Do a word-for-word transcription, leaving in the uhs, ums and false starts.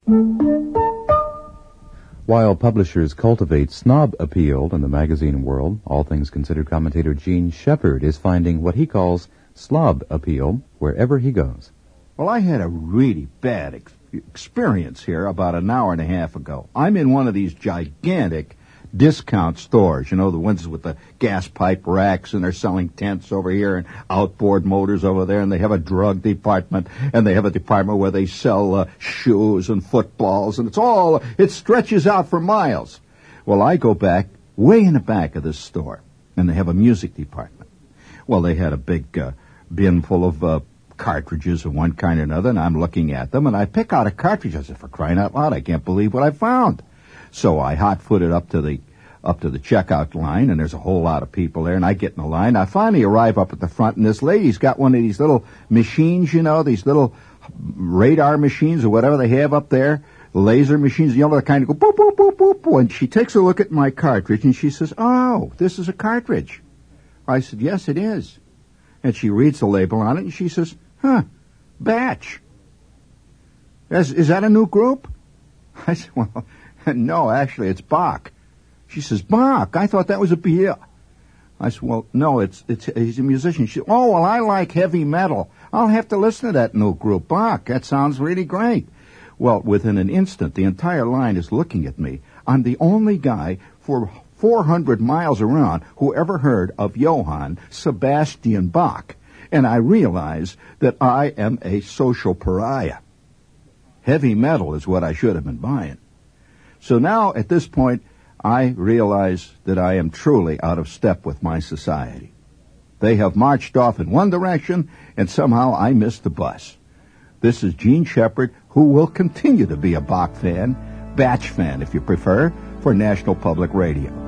While publishers cultivate snob appeal in the magazine world, All Things Considered commentator Gene Shepard is finding what he calls slob appeal wherever he goes. Well, I had a really bad ex- experience here about an hour and a half ago. I'm in one of these gigantic discount stores, you know, the ones with the gas pipe racks, and they're selling tents over here and outboard motors over there, and they have a drug department, and they have a department where they sell uh, shoes and footballs, and it's all, it stretches out for miles. Well, I go back way in the back of this store, and they have a music department. Well, they had a big uh, bin full of uh, cartridges of one kind or another, and I'm looking at them, and I pick out a cartridge. I said, for crying out loud, I can't believe what I found. So I hot-footed up to the up to the checkout line, and there's a whole lot of people there, and I get in the line. I finally arrive up at the front, and this lady's got one of these little machines, you know, these little radar machines or whatever they have up there, laser machines, you know, the kind of go boop, boop, boop, boop, boop. And she takes a look at my cartridge, and she says, oh, this is a cartridge. I said, yes, it is. And she reads the label on it, and she says, huh, Batch. Is, is that a new group? I said, well, no, actually, it's Bach. She says, Bach, I thought that was a beer. I said, well, no, it's it's he's a musician. She said, oh, well, I like heavy metal. I'll have to listen to that new group, Bach. That sounds really great. Well, within an instant, the entire line is looking at me. I'm the only guy for four hundred miles around who ever heard of Johann Sebastian Bach. And I realize that I am a social pariah. Heavy metal is what I should have been buying. So now, at this point, I realize that I am truly out of step with my society. They have marched off in one direction, and somehow I missed the bus. This is Gene Shepard, who will continue to be a Bach fan, Batch fan if you prefer, for National Public Radio.